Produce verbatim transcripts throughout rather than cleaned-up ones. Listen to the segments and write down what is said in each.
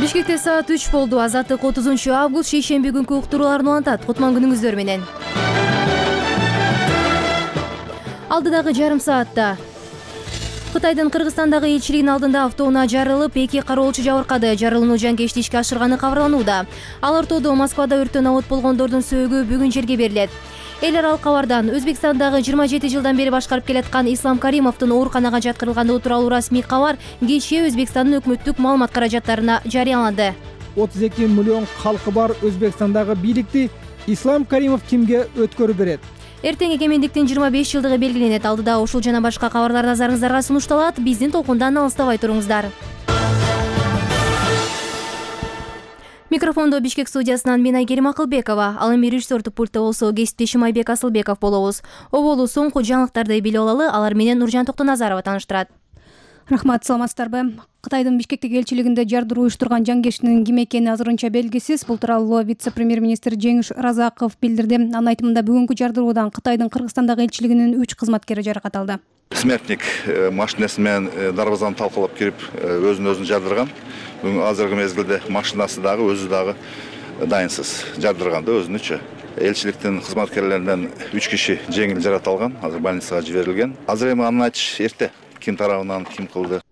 Бишкекте саат үч болду. Азаттык отузунчу август шейшемби күнкү уктурууларын улантат. Кутман күнүңүздөр менен. Алдыдагы жарым саатта Кытайдын Кыргызстандагы элчилигинин алдында автоунаа жарылып, эки кароолчу жабыркады. Жарылууну жанкечти ишке ашырганы кабарланууда. Ал ортодо Москвада өрттөн абот болгондордун сөөгү бүгүн жерге берилет. Эл аралык кабардан Өзбекстандагы жыйырма жети жылдан бери башкарып келаткан Ислам Каримовдун ооруканага жаткырылгандыгы тууралуу расмий кабар кечээ Өзбекстандын өкмөттүк маалымат каражаттарына жарыяланды. отуз эки миллион калкы бар Өзбекстандагы бийликти Ислам Каримов кимге өткөрүп берет? Эртең эгемендиктин жыйырма беш жылдыгы белгиленет. Алдыда ушул жана башка кабарлар назарыңыздарга сунушталат. Биздин толкундан алыстабай туруңуздар. Микрофондо Бишкек студиясынан мен Айгерим Акылбекова, ал эми режиссердук пультта болсо кесиптешим Айбек Асылбеков болобуз. Оболу соңку жаңылыктарды билип алалы, алар менен Нуржан Токтоназарова тааныштырат. Рахмат, саламатсыздарбы? Кытайдын Бишкектеги элчилигинде жардыруу уюштурган жангечтинин ким экени азырынча белгисиз. Бул тууралуу вице-премьер-министр Жеңиш Разаков билдирди. Анын айтымында бүгүнкү жардыруудан Кытайдын Кыргызстандагы элчилигинин үч кызматкери жаракат алды. Смертник машинасы менен дарбазаны талкалап кирип, өзүн өзүн жардырган. Бүгүн азыркы мезгилде машинасы дагы өзү дагы дайынсыз жардырган да өзүнүчү. Элчиликтин кызматкерлеринен үч киши жеңил жаракат алган, азыр больницага жиберилген. Азыр эми аны айтыш эрте. Ким тарабынан ким кылды?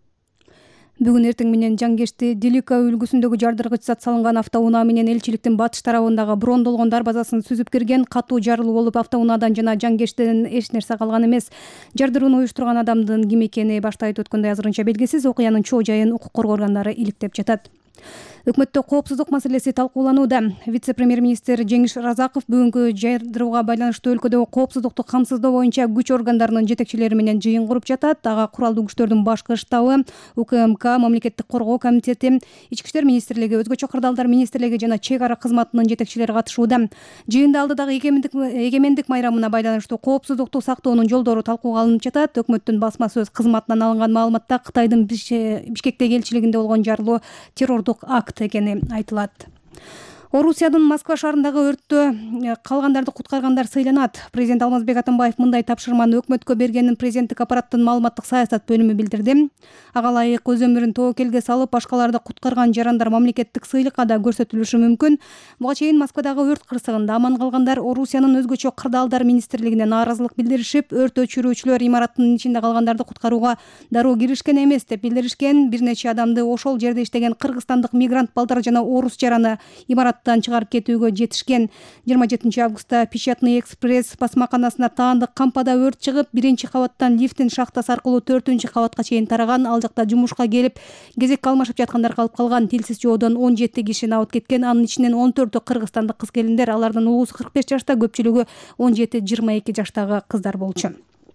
Бүгүн эртең менен жангечти Делика үлгүсүндөгү жардыргыч зат салынган автоунаа менен элчиликтин батыш тарабындагы брондолгон дарбазасын сүзүп кирген. Катуу жарылуу болуп, автоунаадан жана жангечтен эч нерсе калган эмес. Жардырууну уюштурган адамдын ким экени башта айтып өткөндөй азырынча белгисиз. Окуянын чоо жайын укук коргоо органдары иликтеп жатат. Өкмөттө коопсуздук маселеси талкууланууда. Вице-премьер-министр Жеңиш Разаков бүгүнкү жардырууга байланыштуу өлкөдөгү коопсуздукту камсыздоо боюнча күч органдарынын жетекчилери менен жыйын куруп жатат. Ага куралдуу күчтөрдүн башкы штабы, УКМК, Мамлекеттик коргоо комитети, Ички иштер министрлиги, өзгөчө кырдаалдар министрлиги жана чек ара кызматынын жетекчилери катышууда. Жыйында алдыдагы эгемендик эгемендик майрамына байланыштуу коопсуздукту сактоонун жолдору талкууга алынып жатат. Өкмөттүн басма сөз кызматынан алынган маалыматта Кытайдын Бишкектеги элчилигинде болгон жарылуу террордук акт экени айтылат. Орусиянын Москва шаарындагы өрттө калгандарды куткаргандар сыйланат. Президент Алмазбек Атамбаев мындай тапшырманы өкмөткө бергенин президенттик аппараттын маалыматтык саясат бөлүмү билдирди. Ага ылайык өз өмүрүн тобокелге салып, башкаларды куткарган жарандар мамлекеттик сыйлыкка да көрсөтүлүшү мүмкүн. Буга чейин Москвадагы өрт кырсыгында аман калгандар Орусиянын өзгөчө кырдаалдар министрлигине нааразылык билдиришип, өрт өчүрүүчүлөр имараттын ичинде калгандарды куткарууга дароо киришкен эмес деп билдиришкен. Бир нече адамды ошол жерде иштеген кыргызстандык мигрант балдар жана орус жараны имарат чыгарып кетүүгө жетишкен. жыйырма жетинчи августта Печатный экспресс басмаканасына таандык кампада өрт чыгып, биринчи кабаттан лифтин шахтасы аркылуу төртүнчү кабатка чейин тараган. Ал жакта жумушка келип, кезекке алмашып жаткандар калып калган. Тилсиз жоодон он жети киши абыт кеткен. Анын ичинен он төртү кыргызстандык кыз келиндер. Алардын улуусу кырк беш жашта, көпчүлүгү он жети жыйырма эки жаштагы кыздар болчу.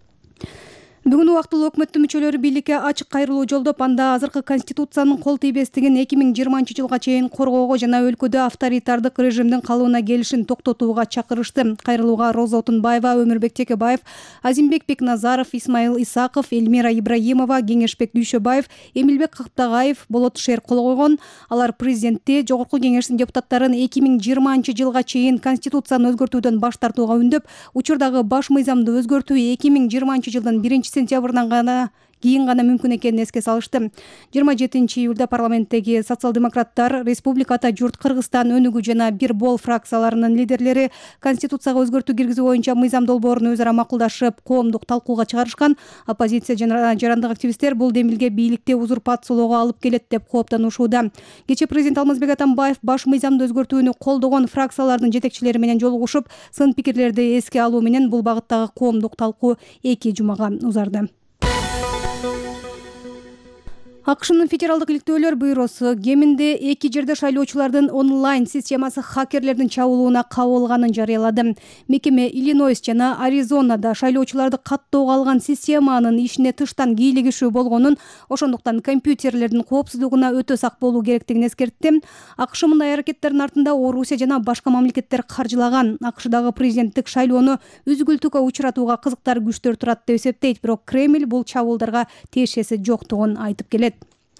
Бүгүн убактылуу өкмөттүн мүчөлөрү бийликке ачык кайрылуу жолдоп, анда азыркы конституциянын кол тийбестигин эки миң жыйырманчы жылга чейин коргоого жана өлкөдө авторитардык режимдин калыбына келишин токтотууга чакырышты. Кайрылууга Роза Отунбаева, Өмүрбек Текебаев, Азимбек Бекназаров, Исмаил Исаков, Эльмира Ибрагимова, Кеңешбек Дүйшөбаев, Эмилбек Кактагаев, Болот Шер кол койгон. Алар президентти, Жогорку Кеңештин депутаттарын эки миң жыйырманчы жылга чейин конституцияны өзгөртүүдөн баш тартууга үндөп, учурдагы баш мыйзамды өзгөртүү эки миң жыйырманчы жылдын биринчи сентябрынан гана кийин гана мүмкүн экенин эске салышты. жыйырма жетинчи июлда парламенттеги социал-демократтар, Республиката журт Кыргызстан өнүгүү жана бир бол фракцияларынын лидерлери конституцияга өзгөртүү киргизүү боюнча мыйзам долбоорун өзара макулдашып, коомдук талкууга чыгарышкан. Оппозиция жана жарандык активисттер бул демилге бийликти узурпациялоого алып келет деп кооптонушууда. Кечээ президент Алмазбек Атамбаев баш мыйзамды өзгөртүүнү колдогон фракциялардын жетекчилери менен жолугушуп, сын пикирлерди эске алуу менен бул багыттагы коомдук талкуу эки жумага узарды. АКШнын федералдык иликтөөлөр бюросу кеминде эки жерде шайлоочулардын онлайн системасы хакерлердин чабуулуна кабылганын жарыялады. Мекеме Иллинойс жана Аризонада шайлоочуларды каттоого алган системанын ишине тыштан кийлигишүү болгонун, ошондуктан компьютерлердин коопсуздугуна өтө сак болуу керектигин эскертти. АКШ мындай аракеттердин артында Орусия жана башка мамлекеттер каржылаган. АКШдагы президенттик шайлоону үзгүлтүүгө учуратууга кызыктар күчтөр турат деп эсептейт, бирок Кремль бул чабуулдарга тиешеси жоктугун айтып келет.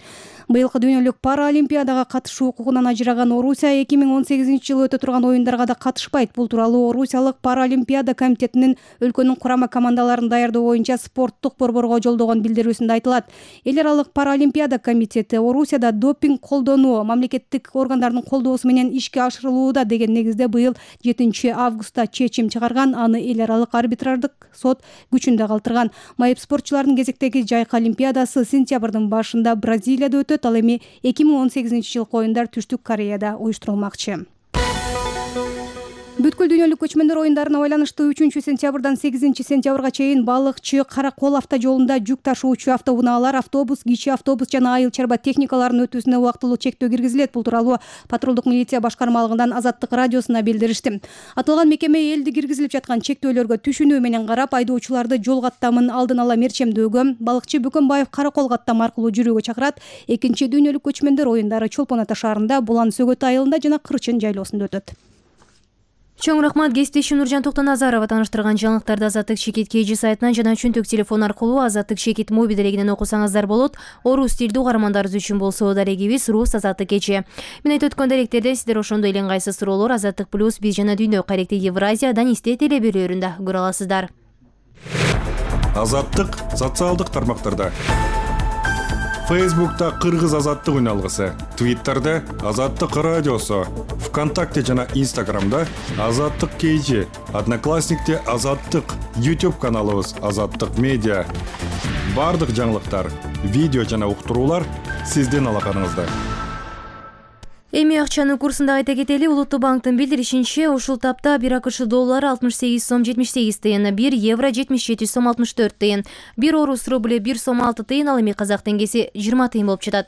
Быйылкы дүйнөлүк паралимпиадага катышуу укугунан ажыраган Орусия эки миң он сегизинчи жылы өтө турган оюндарга да катышпайт. Бул тууралуу Орусиялык паралимпиада комитетинин өлкөнүн курама командаларын даярдоо боюнча спорттук борборго жолдогон билдирүүсүндө айтылат. Эл аралык паралимпиада комитети Орусияда допинг колдонуу мамлекеттик органдардын колдоосу менен ишке ашырылууда деген негизде быйыл жетинчи августта чечим чыгарган. Аны эл аралык арбитраждык сот күчүндө калтырган. Майып спортчулардын кезектеги жайкы олимпиадасы сентябрдын башында Бразилияда өтөт. Ал эми эки миң он сегизинчи жылкы оюндар Түштүк Кореяда уюштурулмакчы. Бүткүл дүйнөлүк көчмөндөр оюндарына байланыштуу үчүнчү сентябрдан сегизинчи сентябрга чейин балыкчы Каракол автожолунда жүк ташуучу автоунаалар, автобус, кичи автобус жана айыл чарба техникаларынын өтүүсүнө убактылуу чектөө киргизилет. Бул тууралуу патрулдук милиция башкармалыгынан Азаттык радиосуна билдиришти. Аталган мекеме элди киргизилип жаткан чектөөлөргө түшүнүү менен карап, айдоочуларды жол каттамын алдын ала мерчемдөөгө, балыкчы Бөкөнбаев Каракол каттамы аркылуу жүрүүгө чакырат. Экинчи дүйнөлүк көчмөндөр оюндары Чолпон Ата шаарында, Булан Сөгөт айылында жана Кырчын жайлоосунда өтөт. Чоң рахмат, кесиптешим Нуржан Токтоназарова тааныштырган жаңылыктарды Азаттык Шекит кей сайтынан жана чөнтөк телефон аркылуу Азаттык Шекит моби делегинен окусаңыздар болот. Орус тилдүү угармандарыбыз үчүн болсо дарегибиз Рус Азаттык кечи. Мен айтып өткөн даректерде сиздер ошондой эле ыңгайсыз суроолор Азаттык плюс биз жана дүйнө кайректи Евразия Данисте теле берүүлөрүндө көрө аласыздар. Азаттык социалдык тармактарда. Фейсбукта Кыргыз Азаттык үналгысы, Твиттерде Азаттык радиосу, ВКонтакте жана Инстаграмда Азаттык кей, Одноклассникте Азаттык, YouTube каналыбыз Азаттык медиа. Бардык жаңылыктар, видео жана уктуруулар сиздин алаканыңызда. Эми акчанын курсунда айта кетели, Улуттук банктын билдиришинче, ушул тапта бир АКШ доллары алтымыш сегиз сом жетимиш сегиз тыйын, бир евро жетимиш жети сом алтымыш төрт тыйын, бир орус рубль бир сом алты тыйын, ал эми казак теңгеси жыйырма тыйын болуп жатат.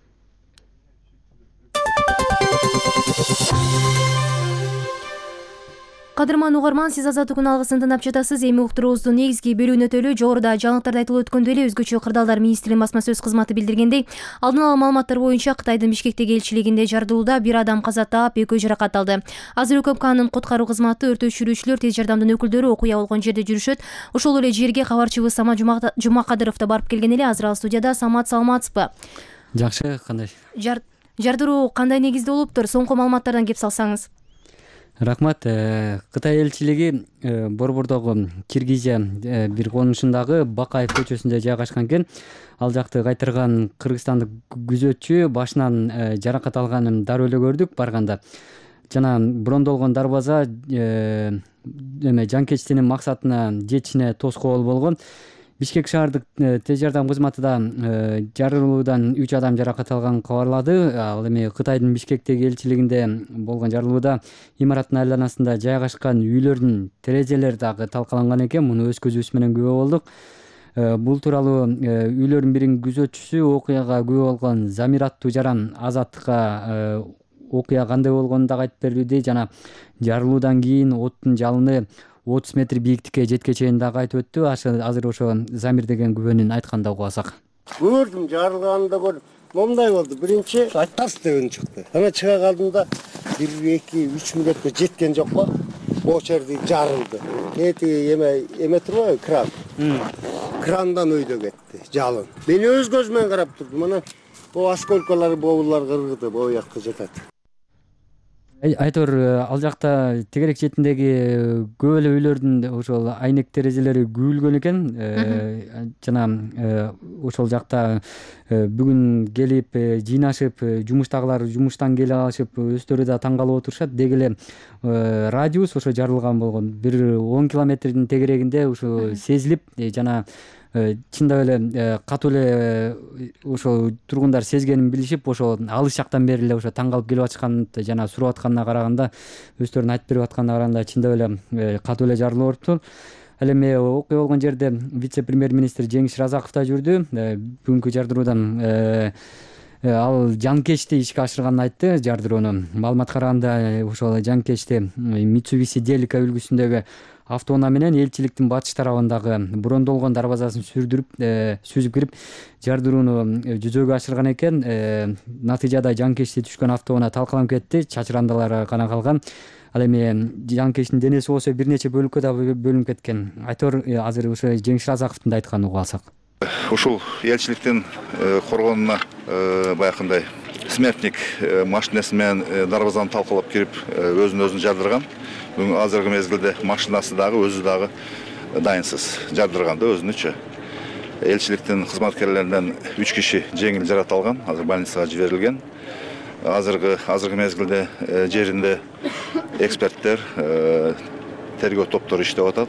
Кадырман угарман, сиз Азаттык үналгысын тыңдап жатасыз. Эми уктуруубуздун негизги бөлүгүнө өтөлү. Жогоруда жаңылыктарда айтылып өткөндөй эле өзгөчө кырдаалдар министринин басма сөз кызматы билдиргендей, алдын ала маалыматтар боюнча Кытайдын Бишкектеги элчилигинде жардылууда бир адам каза таап, экөө жаракат алды. Азыр УКМКнын куткаруу кызматы, өрт өчүрүүчүлөр, тез жардамдын өкүлдөрү окуя болгон жерде жүрүшөт. Ошол эле жерге кабарчыбыз Самат Жумакадыров да барып келген эле. Азыр ал студияда. Самат, саламатсызбы? Жакшы, кандай? Жардыруу кандай негизде болуптур? Соңку маалыматтардан кеп салсаңыз. Рахмат. Кытай элчилиги борбордогу Киргизия бир конушундагы Бакаев көчөсүндө жайгашкан экен. Ал жакты кайтырган кыргызстандык күзөтчү башынан жаракат алганын дароо эле көрдүк барганда. Жана брондолгон дарбаза эме жанкечтинин максатына жетишине тоскоол болгон. Бишкек шаардык тез жардам кызматы да жарылуудан үч адам жаракат алганын кабарлады. Ал эми Кытайдын Бишкектеги элчилигинде болгон жарылууда имараттын айланасында жайгашкан үйлөрдүн терезелери дагы талкаланган экен. Муну өз көзүбүз менен күбө болдук. Бул тууралуу үйлөрдүн биринин күзөтчүсү, окуяга күбө болгон Замир аттуу жаран Азаттыкка окуя кандай болгонун дагы айтып берди жана жарылуудан кийин оттун жалыны отуз метр бийиктикке жетке чейин дагы айтып өттү. Азыр ошо Замир деген күбөнүн айтканда угасак. Көрдүм, жарылганында көрдүм. Момундай болду. Биринчи тарс деп чыкты. Ана чыга калдымда бир эки үч мүнөткө жеткен жок го. О жерде жарылды. Эти эме эме турбайбы, кран. Крандан өйдө кетти жалын. Мен өз көзүмөн карап турдум. Ана бу осколкалар, боулар кыргыды, бу жакка жатат. Айтор, ал жакта тегерек четиндеги көп эле үйлөрдүн ошол айнек терезелери күйүлгөн экен. Жана ошол жакта бүгүн келип жыйнашып, жумуштагылар жумуштан келе алышып, өздөрү да таң калып отурушат. Деги эле радиус ошо жарылган болгон бир он километрдин тегерегинде ошо сезилип, жана чындап эле катуу эле ошо тургундар сезгенин билишип, ошо алыс жактан бери эле ошо таң калып келип аткан жана сурап атканына караганда, өздөрүнүн айтып берип атканына караганда чындап эле катуу эле жарылуу болуптур. Ал эми окуя болгон жерде вице-премьер-министр Жеңиш Разаков да жүрдү. Бүгүнкү жардыруудан ал жанкечти ишке ашырганын айтты. Жардырууну маалымат караганда ошол жанкечти Mitsubishi Delica үлгүсүндөгү автоунаа менен элчиликтин батыш тарабындагы брондолгон дарбазасын сүрдүрүп сүзүп кирип жардырууну жүзөгө ашырган экен. Натыйжада жанкечти түшкөн автоунаа талкаланып кетти, чачырандалары гана калган. Ал эми жанкечтин денеси болсо бир нече бөлүккө да бөлүнүп кеткен. Айтор, азыр ошо Жеңиш Разаковдун да айтканын угуп алсак. Ушул элчиликтин коргонуна баягындай смертник машинасы менен дарбазаны талкалап кирип өзүн өзүн жардырган. Бүгүн азыркы мезгилде машинасы дагы өзү дагы дайынсыз жардырган да өзүнүчү. Элчиликтин кызматкерлеринен үч киши жеңил жаракат алган, азыр больницага жиберилген. Азыркы азыркы мезгилде жеринде эксперттер, тергөө топтору иштеп атат.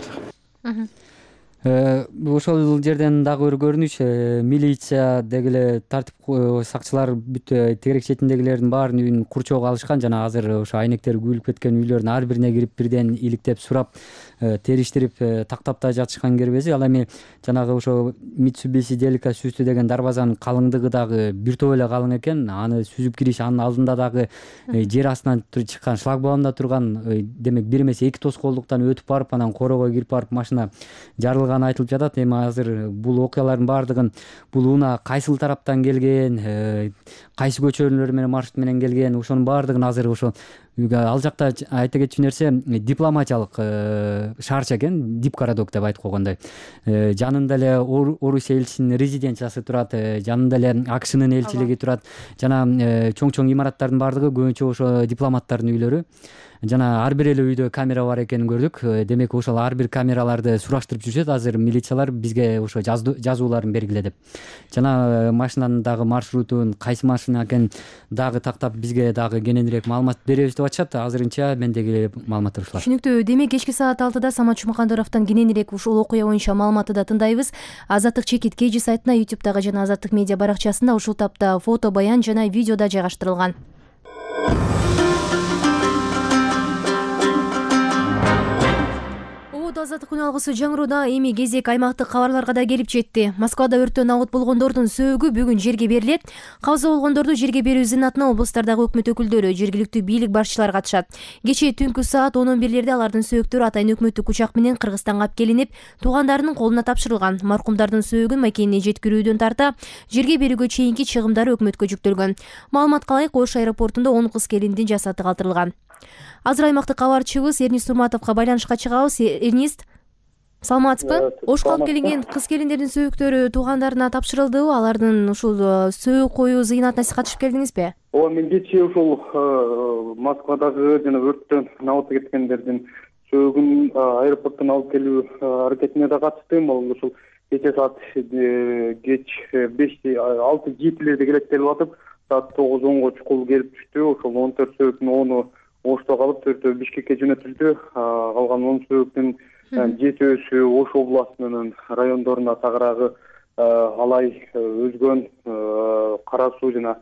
Ошол жерден дагы бир көрүнүш, милиция деги эле тартип сакчылар бүт тегерек четиндегилердин баарын үйүн курчоого алышкан жана азыр ошо айнектер күйүлүп кеткен үйлөрдүн ар бирине кирип бирден иликтеп сурап, териштирип тактап да жатышкан кербези. Ал эми жанагы ошо Mitsubishi Delica сүүстү деген дарбазанын калыңдыгы дагы бир топ эле калың экен. Аны сүзүп кириш, анын алдында дагы жер астынан чыккан шлагбаумда турган, демек бир эмес эки тоскоолдуктан өтүп барып, анан корого кирип барып машина жарылган айтылып жатат. Эми азыр бул окуялардын баардыгын бул унаа кайсыл тараптан келген, кайсы көчөлөр менен маршрут менен келген, ошонун баардыгын азыр ошо ал жакта айта кетчү нерсе дипломатиялык шаарча экен, Дипгородок деп айтып койгондой. Жанында эле Орусия элчисинин резиденциясы турат, жанында эле АКШнын элчилиги турат. Жана чоң-чоң имараттардын баардыгы көбүнчө ошо дипломаттардын үйлөрү. Жана ар бир эле үйдө камера бар экенин көрдүк. Демек ошол ар бир камераларды сураштырып жүрүшөт азыр милициялар бизге ошо жазууларын бергиле деп. Жана машинанын дагы маршрутун, кайсы машина экенин дагы тактап бизге дагы кененирээк маалымат беребиз деп атышат. Азырынча мендеги маалыматтар ушулар. Түшүнүктүү. Демек кечки саат алтыда Самат Чумакандыровдон кененирээк ушул окуя боюнча маалыматты да тындайбыз. Азаттык чекит кей жи сайтына, ютубтагы жана Азаттык медиа баракчасында ушул тапта фото, баян жана видео да жайгаштырылган. Азаттык күн алгысы жаңырууда эми кезек аймактык кабарларга да келип жетти. Москвада өрттөн абут болгондордун сөөгү бүгүн жерге берилет. Кабза болгондорду жерге берүү зинатына облустардагы өкмөт өкүлдөрү, жергиликтүү бийлик башчылары катышат. Кечээ түнкү саат он он бирлерде алардын сөөктөрү атайын өкмөттүк учак менен Кыргызстанга алып келинип, туугандарынын колуна тапшырылган. Маркумдардын сөөгүн макенине жеткирүүдөн тарта жерге берүүгө чейинки чыгымдары өкмөткө жүктөлгөн. Маалыматка ылайык, Ош аэропортунда он кыз келиндин жасаты калтырылган. Азыр аймактык кабарчыбыз Эрнист Нурматовго байланышка чыгабыз. Эрнист, саламатсызбы? Ошко алып келинген кыз келиндердин сөөктөрү туугандарына тапшырылдыбы? Алардын ушул сөөк коюу зыйнатына сиз катышып келдиңизби? Ооба, мен кечээ ушул Москвадагы жана өрттөн абут кеткендердин сөөгүн аэропорттон алып келүү аракетине да катыштым. Ал ушул кечээ саат кеч беш алты жетилерде келектелип атып, саат тогуз онго чукул келип түштү. Ошол он төрт сөөктүн ону Ошто калып, төртөө Бишкекке жөнөтүлдү. Калган он сөөктүн жетөөсү Ош областынын райондоруна тагыраагы Алай, Өзгөн, Кара Суу жана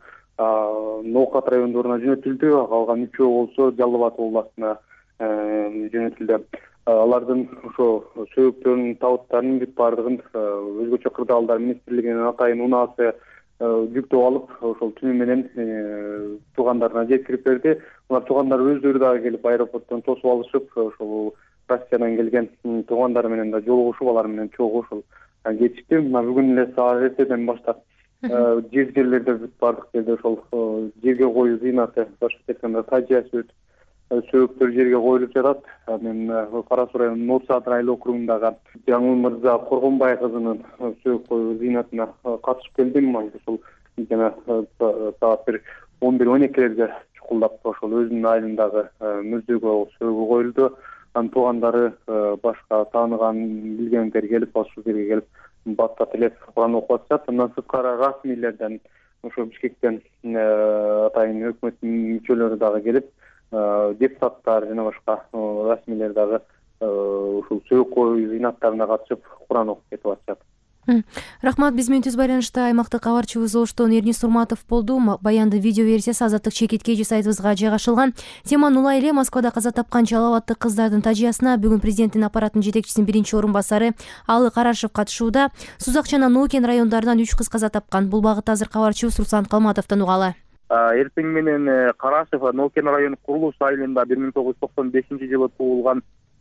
Ноокат райондоруна жөнөтүлдү. Калган үчөө болсо Жалал Абад областына жөнөтүлдү. Алардын ошо сөөктөрүнүн табыттарынын бүт баардыгын өзгөчө кырдаалдар министрлигинин атайын унаасы жүктөп алып, ошол түнү менен туугандарына жеткирип берди. Улар туугандар өздөрү дагы келип аэропорттон тосуп алышып, ошол Россиядан келген туугандар менен да жолугушуп, алар менен чогуу ошол кетишти. Мына бүгүн эле саат эртеден баштап жер жерлерде бүт баардык жерде ошол жерге коюу зыйнаты, башкача айтканда тажиясы өтүп, сөөктөр жерге коюлуп жатат. Мен Кара Суу районунун Нур-Саат айыл округундагы Жаңыл Мырза Коргонбай кызынын сөөк коюу зыйнатына катышып келдим. Ошол жана саат бир он бир он экилерде чукулдап ошол өзүнүн айылындагы мүрзөгө сөөгү коюлду. Анын туугандары, башка тааныган, билгендер келип, ошол жерге келип, бата тилеп Куран окуп атышат. Андан сырткары расмийлерден, ошо Бишкектен атайын өкмөттүн мүчөлөрү дагы келип, депутаттар жана башка расмийлер дагы ушул сөөк коюу зыйнаттарына катышып, Куран окуп кетип атышат. Рахмат. Биз менен түз байланышта аймактык кабарчыбыз Оштон Эрнист Нурматов болду. Баяндын видео версиясы Азаттык чекит кей жи сайтыбызга жайгашылган. Теманы улай эле Москвада каза тапкан Жалал Абадтык кыздардын тажыясына бүгүн президенттин аппаратынын жетекчисинин биринчи орун басары Алы Карашев катышууда. Сузак жана Ноокен райондарынан үч кыз каза тапкан. Бул багытта азыр кабарчыбыз Руслан Калматовдон угалы. Эртең менен Карашев Ноокен району Курулуш айылында бир миң тогуз жүз токсон бешинчи жылы туулган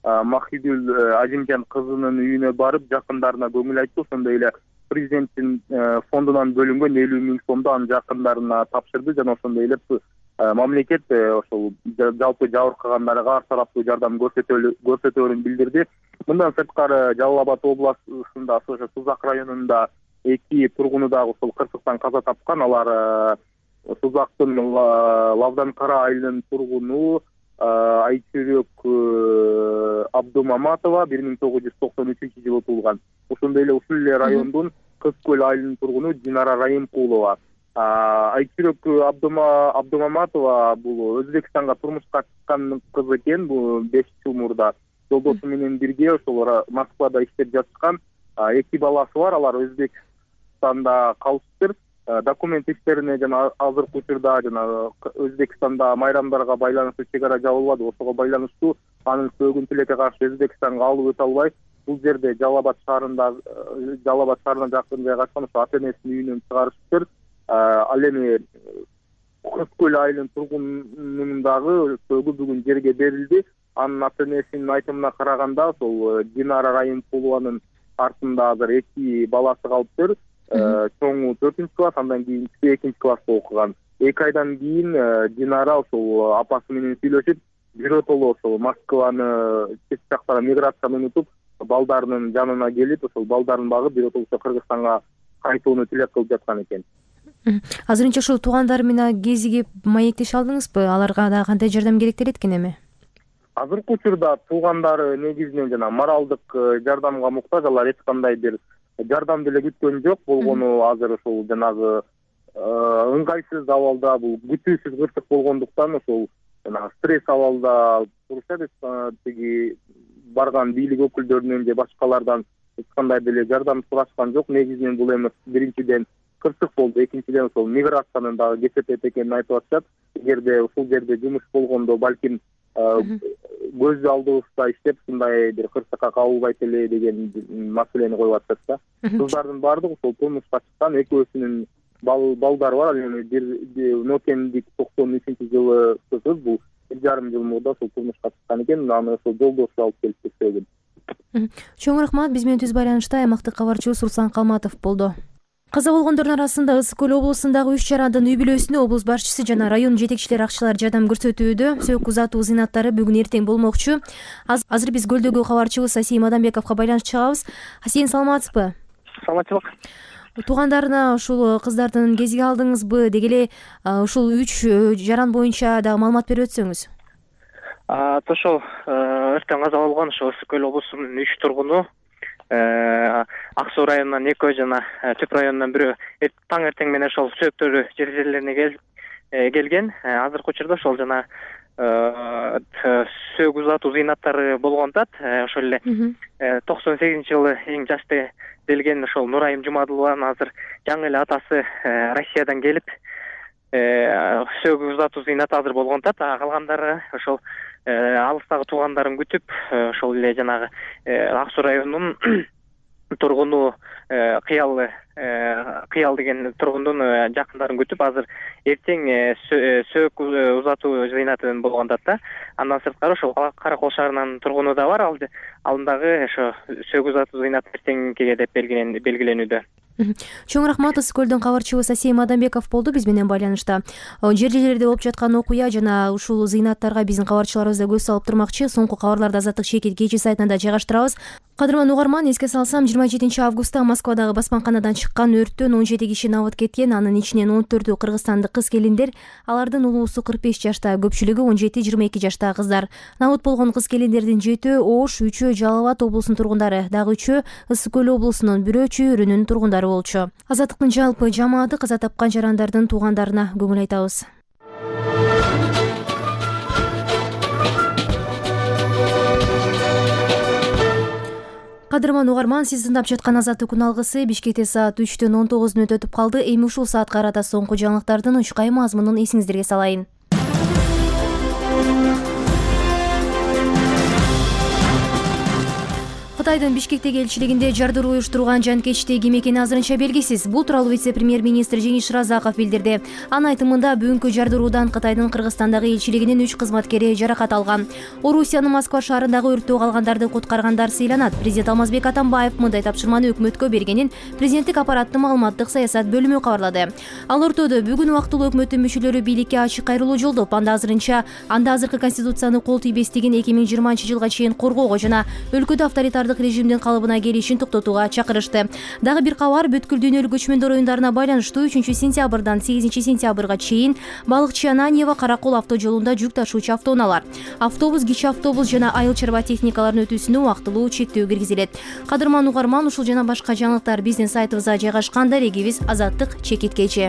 Махидүл Ажимжан кызынын үйүнө барып, жакындарына көңүл айтты. Ошондой эле президенттин фондунан бөлүнгөн элүү миң сомду анын жакындарына тапшырды жана ошондой эле мамлекет ошол жалпы жабыркагандарга ар тараптуу жардам көрсөтөөрүн билдирди. Мындан сырткары Жалал Абад областында, ошо Сузак районунда эки тургуну дагы ушул кырсыктан каза тапкан. Алар Сузактын Лавдан-Кара айылынын тургуну Айчүрөк Абдумаматова бир миң тогуз жүз токсон үчүнчү жылы туулган. Ошондой эле ушул эле райондун Кыз көл айылынын тургуну Динара Раимкулова. Айчүрөк Абдумаматова бул Өзбекстанга турмушка чыккан кыз экен. Бул беш жыл мурда жолдошу менен бирге ошол Москвада иштеп жатышкан. Эки баласы бар. Алар Өзбекстанда калышыптыр. Документ иштерине жана азыркы учурда жана Өзбекстанда майрамдарга байланыштуу чек ара жабылбады. Ошого байланыштуу анын сөгүн тилекке каршы Өзбекстанга алып өтө албай, бул жерде Жалал Абад шаарында Жалал Абад шаарына жакын жайгашкан ошо ата энесинин үйүнөн чыгарышыптыр. Ал эми Кыз көл айылынын тургунунун дагы сөгү бүгүн жерге берилди. Анын ата энесинин айтымына караганда, ошол Динара Раимкулованын артында азыр эки баласы калыптыр. Чоңу төртүнчү класс, андан кийин экинчи класста окуган. Эки айдан кийин Динара ошол апасы менен сүйлөшүп, биротоло ошол Москваны чет жактагы миграцияны унутуп, балдарынын жанына келип, ошол балдарын багып, биротоло Кыргызстанга кайтууну тилек кылып жаткан экен. Азырынча ушул туугандары менен кезигип маектеше алдыңызбы? Аларга да кандай жардам керектелет экен эми? Азыркы учурда туугандары негизинен жана моралдык жардамга муктаж. Алар эч кандай бир жардам деле күткөн жок. Болгону азыр ошол жанагы ыңгайсыз абалда, бул күтүүсүз кырсык болгондуктан ошол жанагы стресс абалда турушат. Тиги барган бийлик өкүлдөрүнөн же башкалардан эч кандай деле жардам сурашкан жок. Негизинен бул эми биринчиден кырсык болду, экинчиден ошол миграциянын дагы кесепети экенин айтып атышат. Эгерде ушул жерде жумуш болгондо балким көз алдыбызда иштеп мындай бир кырсыкка кабылбайт эле деген маселени коюп атышат да. Кыздардын баардыгы ошол турмушка чыккан, экөөсүнүн балдары бар. Ал эми бир Нокендик токсон үчүнчү жылы кыз, бул бир жарым жыл мурда ошол турмушка чыккан экен. Аны ошол жолдошу алып келип текшергөн. Чоң рахмат. Биз менен түз байланышта аймактык кабарчыбыз Руслан Калматов болду. Каза болгондордун арасында Ысык көл облусундагы үч жарандын үй бүлөсүнө облус башчысы жана район жетекчилери акчалар жардам көрсөтүүдө. Сөөк узатуу зыйнаттары бүгүн эртең болмокчу. Азыр биз көлдөгү кабарчыбыз Асейин Мадамбековго байланышып чыгабыз. Асейин, саламатсызбы? Саламатчылык. Туугандарына ушул кыздардын кезиге алдыңызбы? Деги эле ушул үч жаран боюнча дагы маалымат берип өтсөңүз. Ошол эртең каза болгон ошо Ысык көл облусунун үч тургуну, Ак суу районунан экөө жана Түп районунан бирөө таң эртең менен ошол сөөктөрү жер жерлерине келген. Азыркы учурда ошол жана сөөк узатуу зыйнаттары болгондат. Ошол эле токсон сегизинчи жылы эң жашты делген ошол Нурайым Жумадылованын азыр жаңы эле атасы Россиядан келип сөөк узатуу зыйнаты азыр болгондат. Калгандары ошол алыстагы туугандарын күтүп, ошол эле жанагы Ак суу районунун тургуну Кыял Кыял деген тургундун жакындарын күтүп, азыр эртең сөөк узатуу зыйнатын болгондат да. Андан сырткары ошол Каракол шаарынын тургуну да бар. Ал дагы ошо сөөк узатуу зыйнаты эртеңкиге деп белгиленүүдө. Чоң рахмат. Ысык көлдүн кабарчыбыз Асейин Мадамбеков болду биз менен байланышта. Жер жерлерде болуп жаткан окуя жана ушул зыйнаттарга биздин кабарчыларыбыз да көз салып турмакчы. Соңку кабарларды Азаттык Шекет кечи сайтына да жайгаштырабыз. Кадырман угарман, эске салсам, жыйырма жетинчи августта Москвадагы басмаканадан чыккан өрттөн он жети киши набыт кеткен. Анын ичинен он төртү кыргызстандык кыз-келиндер. Алардын улуусу кырк беш жашта, көпчүлүгү он жети жыйырма эки жаштагы кыздар. Набыт болгон кыз-келиндердин жетөө Ош, үчөө Жалал Абад облусунун тургундары, дагы үчөө Ысык көл облусунун, бирөө Чөйрөнүн тургундары болчу. Азаттыктын жалпы жамааты каза тапкан жарандардын туугандарына көңүл айтабыз. Кадырман угарман, сиз тыңдап жаткан Азаттык күн алгысы Бишкекте саат үчтөн он тогузун өтүп калды. Эми ушул саатка арата соңку жаңылыктардын учкай мазмунун эсиңиздерге салайын. Кытайдын Бишкектеги элчилигинде жардыруу уюштурган жанкечти ким экени азырынча белгисиз. Бул тууралуу вице-премьер-министр Жеңиш Разаков билдирди. Анын айтымында бүгүнкү жардыруудан Кытайдын Кыргызстандагы элчилигинин үч кызматкери жаракат алган. Орусиянын Москва шаарындагы өрттөө калгандарды куткаргандар сыйланат. Президент Алмазбек Атамбаев мындай тапшырманы өкмөткө бергенин президенттик аппараттын маалыматтык саясат бөлүмү кабарлады. Ал ортодо бүгүн убактылуу өкмөттүн мүчөлөрү бийликке ачык кайрылуу жолдоп, анда азырынча анда азыркы конституцияны кол тийбестигин эки миң жыйырманчы жылга чейин коргоого жана өлкөдө авторитардык нормалдык режимдин калыбына келишин токтотууга чакырышты. Дагы бир кабар, бүткүл дүйнөлүк көчмөндөр оюндарына байланыштуу үчүнчү сентябрдан сегизинчи сентябрга чейин Балыкчы Ананьево Каракол автожолунда жүк ташуучу автоунаалар, автобус, кичи автобус жана айыл чарба техникаларынын өтүүсүнө убактылуу чектөө киргизилет. Кадырман угарман, ушул жана башка жаңылыктар биздин сайтыбызда жайгашкан. Дарегибиз Азаттык чекиткечи.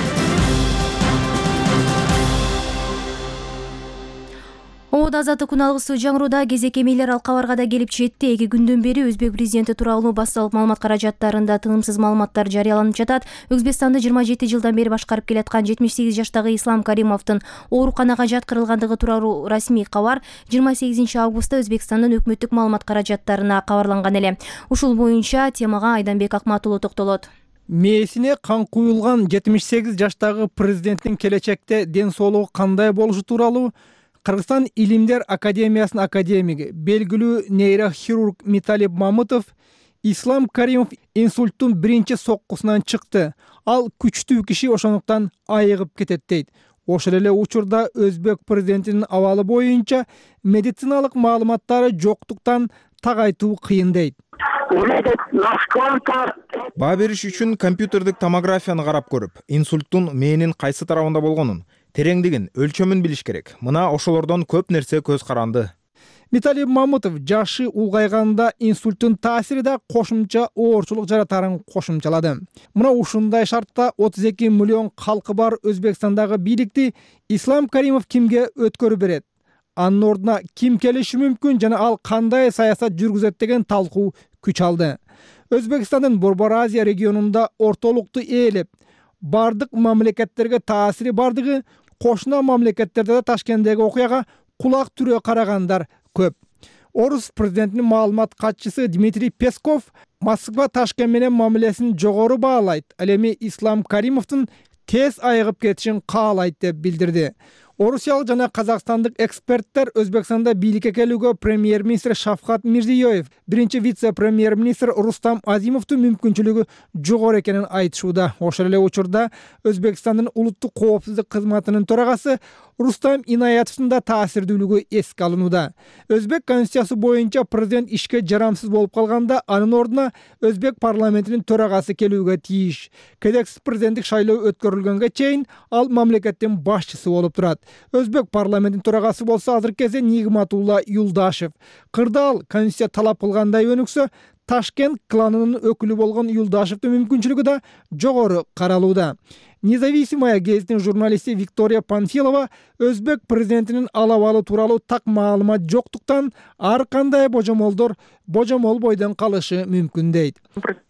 Оода Азаттык күн алгысы жаңырууда кезек эмейлер ал кабарга да келип жетти. Эки күндөн бери Өзбек президенти тууралуу базалык маалымат каражаттарында тынымсыз маалыматтар жарыяланып жатат. Өзбекстанды жыйырма жети жылдан бери башкарып келаткан жетимиш сегиз жаштагы Ислам Каримовдун ооруканага жаткырылгандыгы тууралуу расмий кабар жыйырма сегизинчи августта Өзбекстандын өкмөттүк маалымат каражаттарына кабарланган эле. Ушул боюнча темага Айданбек Акматулу токтолот. Мээсине кан куюлган жетимиш сегиз жаштагы президенттин келечекте ден соолугу кандай болушу тууралуу Кыргызстан Илимдер Академиясынын академиги, белгилүү нейрохирург Миталип Мамытов Ислам Каримов инсульттун биринчи соккусунан чыкты. Ал күчтүү киши, ошондуктан айыгып кетет дейт. Ошол эле учурда Өзбек президентинин абалы боюнча медициналык маалыматтары жоктуктан тагайтуу кыйын дейт. Баа бериш үчүн компьютердик томографияны карап көрүп, инсульттун мээнин кайсы тарабында болгонун, тереңдигин, өлчөмүн билиш керек. Мына ошолордон көп нерсе көз каранды. Миталип Мамытов жашы улгайганда инсульттун таасири да кошумча оорчулук жаратарын кошумчалады. Мына ушундай шартта отуз эки миллион калкы бар Өзбекстандагы бийликти Ислам Каримов кимге өткөрүп берет? Анын ордуна ким келиши мүмкүн жана ал кандай саясат жүргүзөт деген талкуу күч алды. Өзбекстандын Борбор Азия регионунда ортолукту ээлеп, бардык мамлекеттерге таасири бардыгы кошуна мамлекеттерде да Ташкенттеги окуяга кулак түрө карагандар көп. Орус президентинин маалымат катчысы Дмитрий Песков Москва Ташкент менен мамилесин жогору баалайт, ал эми Ислам Каримовдун тез айыгып кетишин каалайт деп билдирди. Орусиялык жана казакстандык эксперттер Өзбекстанда бийликке келүүгө премьер-министр Шавкат Мирзиёев, биринчи вице-премьер-министр Рустам Азимовдун мүмкүнчүлүгү жогору экенин айтышууда. Ошол эле учурда Өзбекстандын улуттук коопсуздук кызматынын төрагасы Рустам Инаятовдун да таасирдүүлүгү эске алынууда. Өзбек конституциясы боюнча президент ишке жарамсыз болуп калганда анын ордуна Өзбек парламентинин төрагасы келүүгө тийиш. Кедексиз президенттик шайлоо өткөрүлгөнгө чейин ал мамлекеттин башчысы болуп турат. Өзбек парламентинин төрагасы болсо азыркы кезде Нигматулла Юлдашев. Кырдаал конституция талап кылгандай өнүксө, Ташкент кланынын өкүлү болгон Юлдашевдин мүмкүнчүлүгү да жогору каралууда. Независимая гезитинин журналисти Виктория Панфилова Өзбек президентинин алабалы тууралуу так маалымат жоктуктан ар кандай божомолдор божомол бойдон калышы мүмкүн дейт.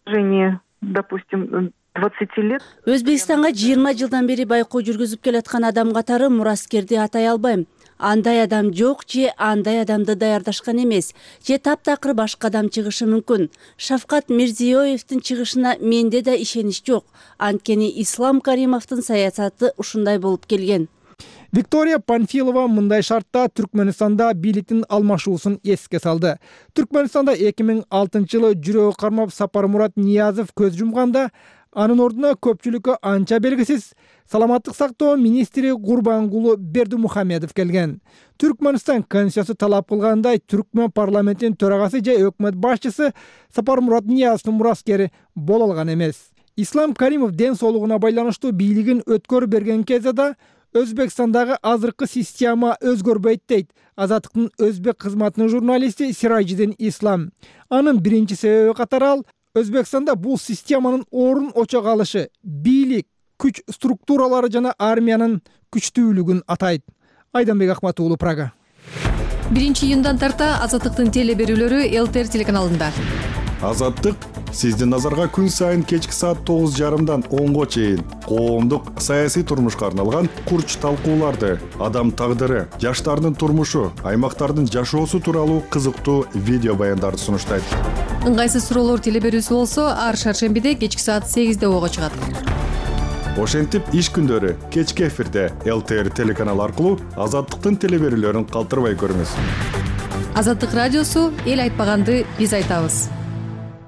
Допустим, двадцати лет. Өзбекстанга жыйырма жылдан бери байкоо жүргүзүп келаткан адам катары мураскерди атай албайм. Андай адам жок же андай адамды даярдашкан эмес, же таптакыр башка адам чыгышы мүмкүн. Шавкат Мирзиёевдин чыгышына менде да ишенич жок. Анткени Ислам Каримовдун саясаты ушундай болуп келген. Виктория Панфилова мындай шартта Түркмөнстанда бийликтин алмашуусун эске салды. Түркмөнстанда эки миң алтынчы жылы жүрөгү кармап Сапармурат Ниязов көз жумганда, анын ордуна көпчүлүккө анча белгисиз саламаттык сактоо министри Гурбангулу Бердимухамедов келген. Түркмөнстан конституциясы талап кылгандай Түркмөн парламентинин төрагасы же өкмөт башчысы Сапармурат Ниязовдун мураскери боло алган эмес. Ислам Каримов ден соолугуна байланыштуу бийлигин өткөрүп берген кезде да Өзбекстандагы азыркы система өзгөрбөйт дейт Азаттыктын Өзбек кызматынын журналисти Сиражидин Ислам. Анын биринчи себеби катары ал Өзбекстанда бул системанын орун очо калышы, бийлик, күч структуралары жана армиянын күчтүүлүгүн атайт. Айданбек Акматулу, Прага. биринчи июндан тарта Азаттыктын теле берүүлөрү ЛТР телеканалында. Азаттык сиздин назарга күн сайын кечки саат тогуз жарымдан онго чейин коомдук саясий турмушка арналган курч талкууларды, адам тагдыры, жаштардын турмушу, аймактардын жашоосу тууралуу кызыктуу видео баяндарды сунуштайт. Ыңгайсыз суроолор теле берүүсү болсо, ар шаршембиде кечки саат сегизде ого чыгат. Ошентип иш күндөрү кечки эфирде ЛТР телеканалы аркылуу Азаттыктын теле берүүлөрүн калтырбай көрүңүз. Азаттык радиосу эл айтпаганды биз айтабыз.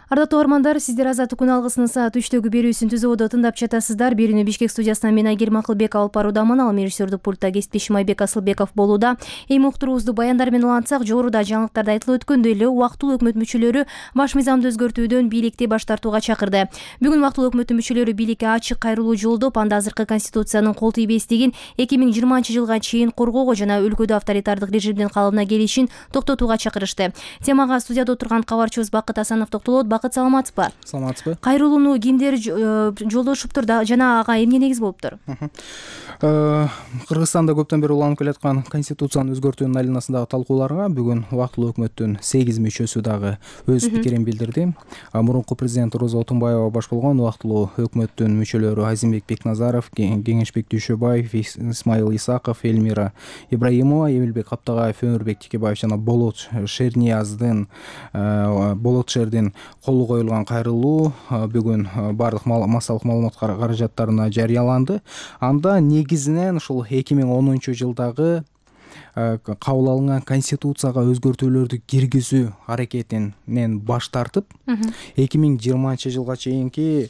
Ардактуу угармандар, сиздер Азаттык күн алгысынын саат үчтөгү берүүсүн түзүүдө тыңдап жатасыздар. Берүүнү Бишкек студиясынан мен Айгерим Акылбек алып баруудамын. Ал режиссердик пультта кесиптешим Шимайбек Асылбеков болууда. Эми уктуруубузду баяндар менен улантсак, жогоруда жаңылыктарда айтылып өткөндөй эле убактылуу өкмөт мүчөлөрү баш мыйзамды өзгөртүүдөн бийликти баш тартууга чакырды. Бүгүн убактылуу өкмөттүн мүчөлөрү бийликке ачык кайрылуу жолдоп, анда азыркы конституциянын кол тийбестигин эки миң жыйырманчы жылга чейин коргоого жана өлкөдө авторитардык режимдин калыбына келишин токтотууга чакырышты. Темага студияда отурган кабарчыбыз Бакыт Асанов токтолот. Бакыт, саламатсызбы? Саламатсызбы. Кайрылууну кимдер жолдошуптур жана ага эмне негиз болуптур? Кыргызстанда көптөн бери уланып келаткан конституцияны өзгөртүүнүн айланасындагы талкууларга бүгүн убактылуу өкмөттүн сегиз мүчөсү дагы өз пикирин билдирди. Мурунку президент Роза Отунбаева баш болгон убактылуу өкмөттүн мүчөлөрү Азимбек Бекназаров, Кеңешбек Дүйшөбаев, Исмаил Исаков, Элмира Ибраимова, Эмилбек Каптагаев, Өмүрбек Тикебаев жана Болот Шернияздын Болот Шердин колу коюлган кайрылуу бүгүн бардык массалык маалымат каражаттарына жарыяланды. Анда негизинен ушул эки миң онунчу жылдагы кабыл алынган конституцияга өзгөртүүлөрдү киргизүү аракетинен баш тартып, эки миң жыйырманчы жылга чейинки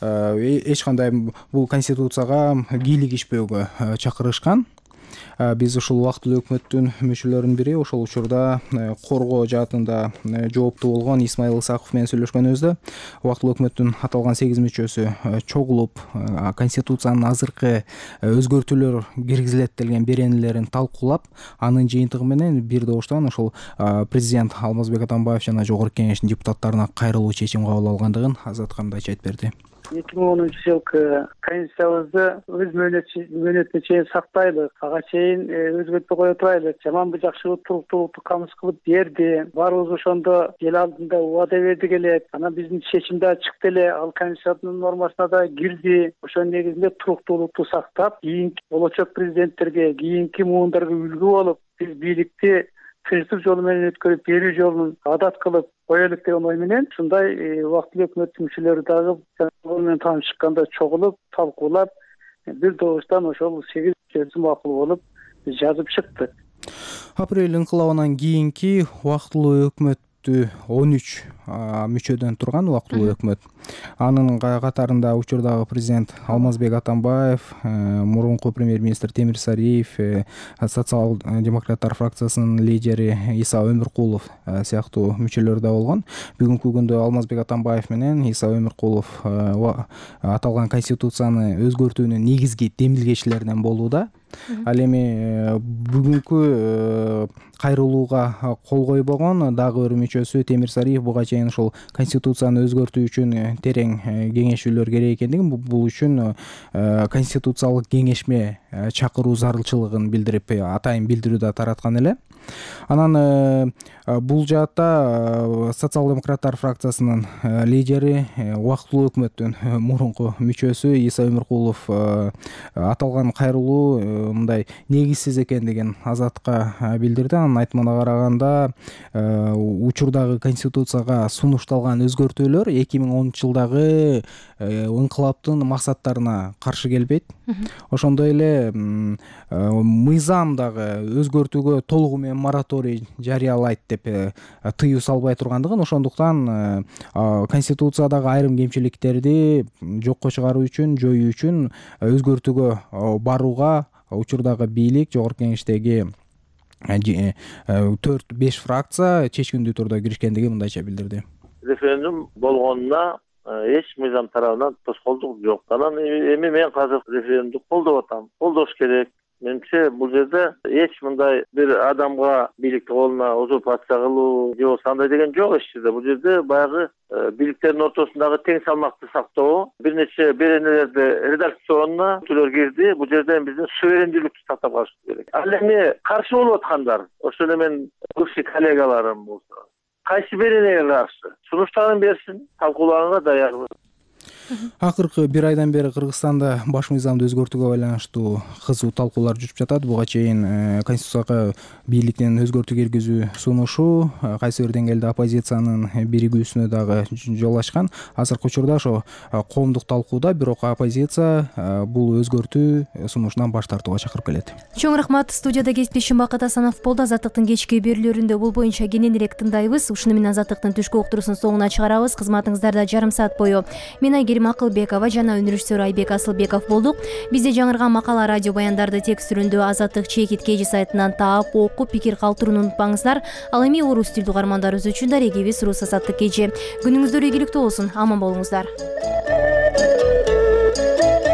эч кандай бул конституцияга кийлигишпөөгө чакырышкан. Биз ушул убактылуу өкмөттүн мүчөлөрүнүн бири ошол учурда коргоо жаатында жооптуу болгон Исмаил Исаков менен сүйлөшкөнүбүздө убактылуу өкмөттүн аталган сегиз мүчөсү чогулуп конституциянын азыркы өзгөртүүлөр киргизилет деген беренелерин талкуулап, анын жыйынтыгы менен бир добуштан ошол президент Алмазбек Атамбаев жана Жогорку Кеңештин депутаттарына кайрылуу чечим кабыл алгандыгын Азаттыкка мындай айтып берди. эки миң онунчу жылкы конституциябызды өз мөөнөтүнө чейин сактайлы, ага чейин өзгөртпөй кое турайлы, жаманбы жакшыбы туруктуулукту камсыз кылып берди. Баарыбыз ошондо эл алдында убада бердик эле. Анан биздин чечим да чыкты эле, ал конституциянын нормасына да кирди. Ошонун негизинде туруктуулукту сактап, кийинки болочок президенттерге, кийинки муундарга үлгү болуп, биз бийликти тынчтык жолу менен өткөрүп берүү жолун адат кылып коелук деген ой менен ушундай убактылуу өкмөттүн мүчөлөрү дагы менен таанышканда чогулуп, талкуулап, бир добуштан ошол сегиз мүчөсү макул болуп жазып чыкты. Апрель инкылабынан кийинки убактылуу өкмөттү он үч мүчөдөн турган убактылуу өкмөт. Анын катарында учурдагы президент Алмазбек Атамбаев, мурунку премьер-министр Темир Сариев, социал-демократтар фракциясынын лидери Иса Өмүркулов сыяктуу мүчөлөр да болгон. Бүгүнкү күндө Алмазбек Атамбаев менен Иса Өмүркулов аталган конституцияны өзгөртүүнүн негизги демилгечилеринен болууда. Ал эми бүгүнкү кайрылууга кол койбогон дагы бир мүчөсү Темир Сариев буга чейин ушул конституцияны өзгөртүү үчүн терең кеңешүүлөр керек экендигин, бул үчүн конституциялык кеңешме чакыруу зарылчылыгын билдирип, атайын билдирүү да тараткан эле. Анан бул жаатта социал-демократтар фракциясынын лидери, убактылуу өкмөттүн мурунку мүчөсү Иса Өмүркулов аталган кайрылуу мындай негизсиз экендигин Азаттыкка билдирди. Анын айтымына караганда, учурдагы конституцияга сунушталган өзгөртүүлөр эки миң онунчу жылдагы инкылаптын максаттарына каршы келбейт. Ошондой эле мыйзам дагы өзгөртүүгө толугу менен мораторий жарыялайт деп тыюу салбай тургандыгын, ошондуктан конституциядагы айрым кемчиликтерди жокко чыгаруу үчүн, жоюу үчүн өзгөртүүгө барууга учурдагы бийлик, Жогорку Кеңештеги төрт беш фракция чечкиндүү турда киришкендигин мындайча билдирди. Референдум болгонуна эч мыйзам тарабынан тоскоолдук жок. Анан эми мен азыр референдумду колдоп атам. Колдош керек. Менимче бул жерде эч мындай бир адамга бийликти колуна узурпация кылуу же болбосо андай деген жок эч жерде. Бул жерде баягы бийликтердин ортосундагы тең салмакты сактоо, бир нече беренелерди редакционуна түлөр кирди. Бул жерде биздин суверендүүлүктү сактап калышыбыз керек. Ал эми каршы болуп аткандар, ошол эле мен бывший коллегаларым болсо, кайсы беренеге каршы сунуштарын берсин, талкуулаганга даярбыз. Акыркы бир айдан бери Кыргызстанда баш мыйзамды өзгөртүүгө байланыштуу кызуу талкуулар жүрүп жатат. Буга чейин конституцияга бийликтин өзгөртүү киргизүү сунушу кайсы бир деңгээлде оппозициянын биригүүсүнө дагы жол ачкан. Азыркы учурда ошо коомдук талкууда, бирок оппозиция бул өзгөртүү сунушунан баш тартууга чакырып келет. Чоң рахмат. Студияда кесиптешим Бакыт Асанов болду. Азаттыктын кечки берүүлөрүндө бул боюнча кененирээк тыңдайбыз. Ушуну менен Азаттыктын түшкү уктуруусун соңуна чыгарабыз. Кызматыңыздарда жарым саат бою мен Айгерим Акылбекова жана өнүрүшчүсү Айбек Асылбеков болдук. Бизде жаңырган макала, радио баяндарды текст түрүндө Азаттык чекит кж сайтынан таап, окуп, пикир калтырууну унутпаңыздар. Ал эми орус тилдүү угармандарыбыз үчүн дарегибиз Рус Азаттык кж. Күнүңүздөр ийгиликтүү болсун. Аман болуңуздар.